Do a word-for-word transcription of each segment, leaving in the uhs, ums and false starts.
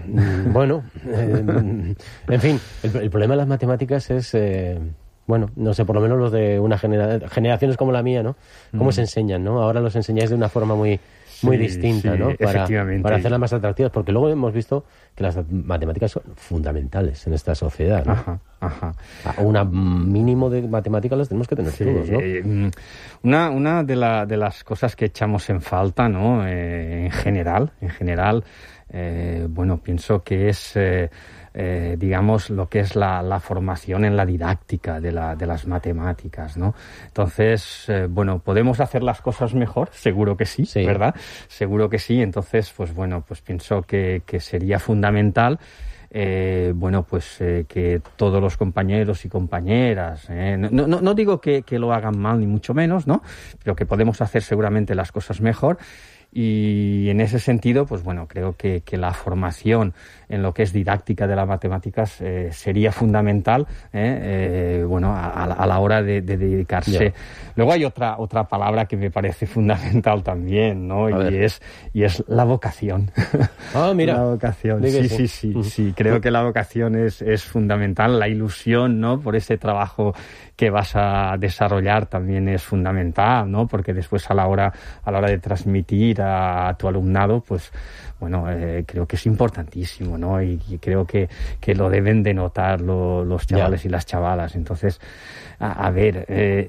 Bueno, eh, en fin, el, el problema de las matemáticas es, eh, bueno, no sé, por lo menos los de una genera- generaciones como la mía, ¿no? ¿Cómo mm. se enseñan, no? Ahora los enseñáis de una forma muy... muy sí, distinta, sí, ¿no? Para, para hacerlas más atractivas, porque luego hemos visto que las matemáticas son fundamentales en esta sociedad, ¿no? Ajá, ajá. Un mínimo de matemáticas las tenemos que tener sí, todos, ¿no? Eh, una una de, la, de las cosas que echamos en falta, ¿no? Eh, en general, en general, eh, bueno, pienso que es... Eh, Eh, digamos, lo que es la, la formación en la didáctica de, la, de las matemáticas, ¿no? Entonces, eh, bueno, ¿podemos hacer las cosas mejor? Seguro que sí, sí, ¿verdad? Seguro que sí. Entonces, pues bueno, pues pienso que, que sería fundamental Eh, bueno, pues eh, que todos los compañeros y compañeras, eh, no, no, no digo que, que lo hagan mal ni mucho menos, ¿no? Pero que podemos hacer seguramente las cosas mejor. Y en ese sentido, pues bueno, creo que, que la formación en lo que es didáctica de las matemáticas eh, sería fundamental, eh, eh, bueno, a, a la hora de, de dedicarse. Yeah. Luego hay otra otra palabra que me parece fundamental también, ¿no? A y ver. es y es la vocación. Ah, mira. La vocación. Sí, sí, sí, sí, sí. Creo que la vocación es es fundamental. La ilusión, ¿no? Por ese trabajo que vas a desarrollar también es fundamental, ¿no? Porque después a la hora a la hora de transmitir a, a tu alumnado, pues bueno, eh, creo que es importantísimo, ¿no? Y, y creo que, que lo deben de notar lo, los chavales yeah. y las chavalas. Entonces, a, a ver, eh,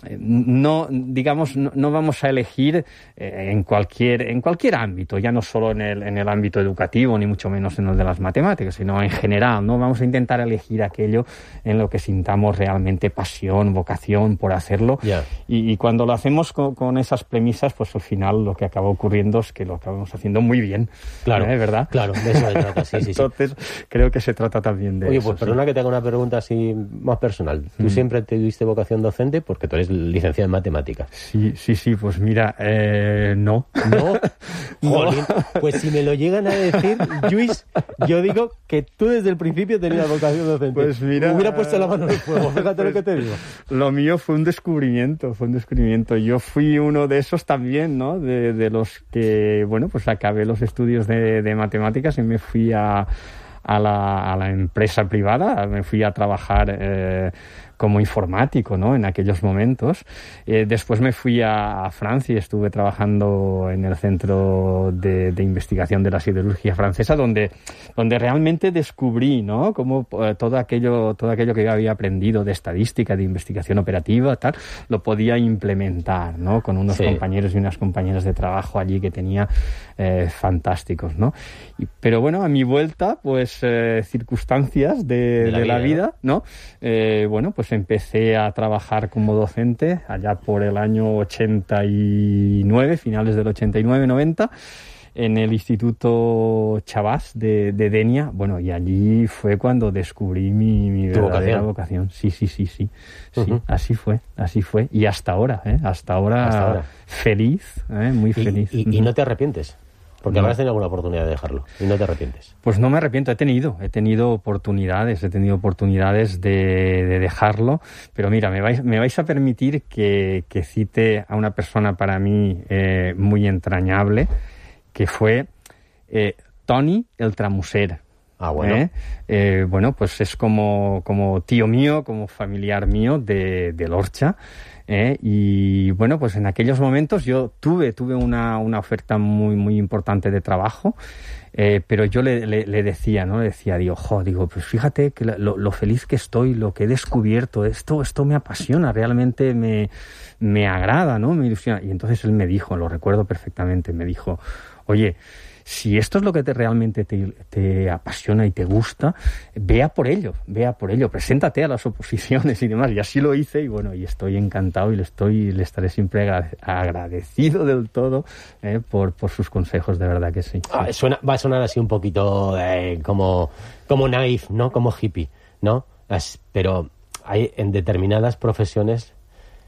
no, digamos, no, no vamos a elegir eh, en cualquier en cualquier ámbito, ya no solo en el en el ámbito educativo, ni mucho menos en el de las matemáticas, sino en general, ¿no? Vamos a intentar elegir aquello en lo que sintamos realmente pasión, vocación por hacerlo. Yeah. Y, y cuando lo hacemos con, con esas premisas, pues al final lo que acaba ocurriendo es que lo acabamos haciendo muy bien. Claro, ¿eh? ¿Verdad? Claro, de eso se trata, sí, sí, Entonces, sí. creo que se trata también de Oye, eso. Oye, pues perdona sí. que te haga una pregunta así más personal. ¿Tú mm. siempre tuviste vocación docente? Porque tú eres licenciado en matemáticas. Sí, sí, sí, pues mira, eh, no. ¿No? Jolín, pues si me lo llegan a decir, Lluís, yo digo que tú desde el principio tenías vocación docente. Pues mira... Me hubiera puesto la mano en el fuego, fíjate pues, lo que te digo. Lo mío fue un descubrimiento, fue un descubrimiento. Yo fui uno de esos también, ¿no? De, de los que, bueno, pues acabé los estudios de, de matemáticas y me fui a, a, la, a la empresa privada, me fui a trabajar eh, como informático, ¿no? En aquellos momentos. Eh, después me fui a, a Francia y estuve trabajando en el Centro de, de Investigación de la Siderurgia Francesa, donde, donde realmente descubrí, ¿no? Cómo eh, todo aquello, todo aquello que yo había aprendido de estadística, de investigación operativa, tal, lo podía implementar, ¿no? Con unos sí. compañeros y unas compañeras de trabajo allí que tenía eh, fantásticos, ¿no? Y, pero bueno, a mi vuelta, pues eh, circunstancias de, de la de vida, la vida ¿no? ¿no? Eh, bueno, pues empecé a trabajar como docente allá por el año ochenta y nueve, finales del ochenta y nueve noventa, en el Instituto Chabás de, de Denia. Bueno, y allí fue cuando descubrí mi, mi verdadera vocación? vocación. Sí, sí, sí, sí. sí uh-huh. Así fue, así fue. Y hasta ahora, ¿eh? Hasta ahora, hasta ahora. feliz, ¿eh? Muy ¿Y, feliz. Y, y, ¿Y no te arrepientes? Porque no. habrás tenido alguna oportunidad de dejarlo y no te arrepientes. Pues no me arrepiento, he tenido, he tenido oportunidades, he tenido oportunidades de, de dejarlo, pero mira, me vais, me vais a permitir que, que cite a una persona para mí eh, muy entrañable, que fue eh, Toni el Tramuser. Ah, bueno. ¿Eh? Eh, bueno, pues es como, como tío mío, como familiar mío de, de Lorcha. ¿Eh? Y bueno, pues en aquellos momentos yo tuve tuve una, una oferta muy muy importante de trabajo, eh, pero yo le, le, le decía, ¿no? Le decía, digo, jo, digo, pues fíjate que lo, lo feliz que estoy, lo que he descubierto, esto esto me apasiona, realmente me, me agrada, ¿no? Me ilusiona. Y entonces él me dijo, lo recuerdo perfectamente, me dijo, oye, si esto es lo que te, realmente te, te apasiona y te gusta, vea por ello, vea por ello, preséntate a las oposiciones y demás. Y así lo hice y bueno, y estoy encantado y le estoy le estaré siempre agradecido del todo eh, por, por sus consejos, de verdad que sí. Ah, suena, va a sonar así un poquito eh, como, como naif, ¿no? Como hippie, ¿no? Es, pero hay en determinadas profesiones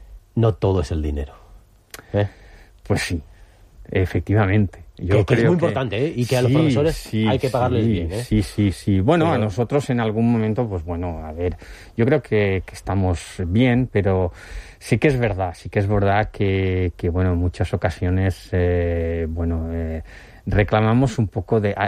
no todo es el dinero. ¿eh? Pues sí, efectivamente. Yo que, que es muy que, importante, ¿eh? Y que a los sí, profesores sí, hay que pagarles sí, bien, ¿eh? Sí, sí, sí. Bueno, pero... a nosotros en algún momento, pues bueno, a ver, yo creo que, que estamos bien, pero sí que es verdad, sí que es verdad que, que bueno, en muchas ocasiones, eh, bueno, eh, reclamamos un poco de...